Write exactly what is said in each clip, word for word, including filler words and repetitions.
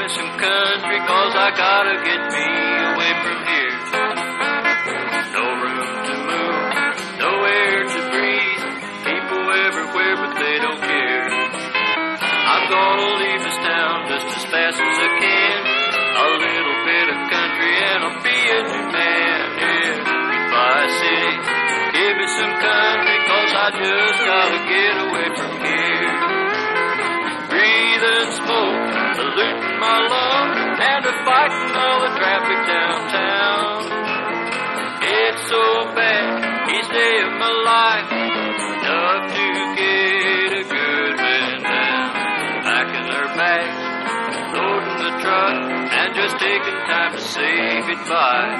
some country, cause I gotta get me away from here. No room to move, no air to breathe, people everywhere but they don't care. I'm gonna leave this town just as fast as I can. A little bit of country and I'll be a new man. Yeah, goodbye city, give me some country, cause I just gotta get away from here. Breathing smoke, polluting my lungs, and a fighting all the traffic downtown. It's so bad, each day of my life, enough to get a good man down. Packing their bags, loading the truck, and just taking time to say goodbye.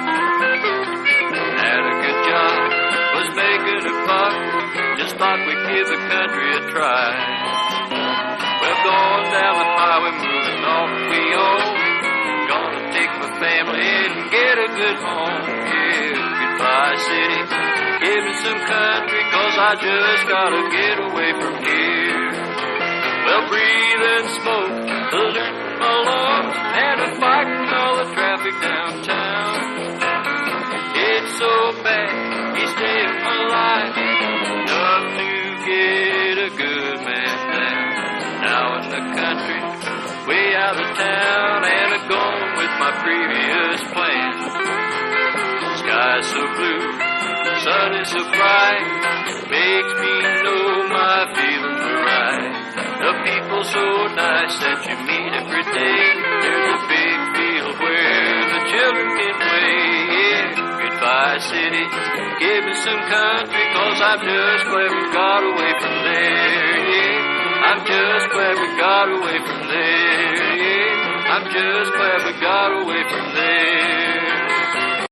Had a good job, was making a buck, just thought we'd give the country a try. Well, going down the highway, moving on we home, gonna take my family and get a good home. Yeah, goodbye city, give me some country, cause I just gotta get away from here. Well, breathing smoke, polluting my lungs, and a fighting all the traffic downtown. It's so bad, each day of my life, enough to get a good man down. Now in the country, way out of town, and I'm going with my previous plan. Sky's so blue, sun is so bright, makes me know my feelings are right. The people so nice that you meet every day. There's a big field where the children can play. Yeah, goodbye city, give me some country, cause I'm just glad we got away from there. Yeah, I'm just glad we got away from there. Yeah, I'm just glad we got away from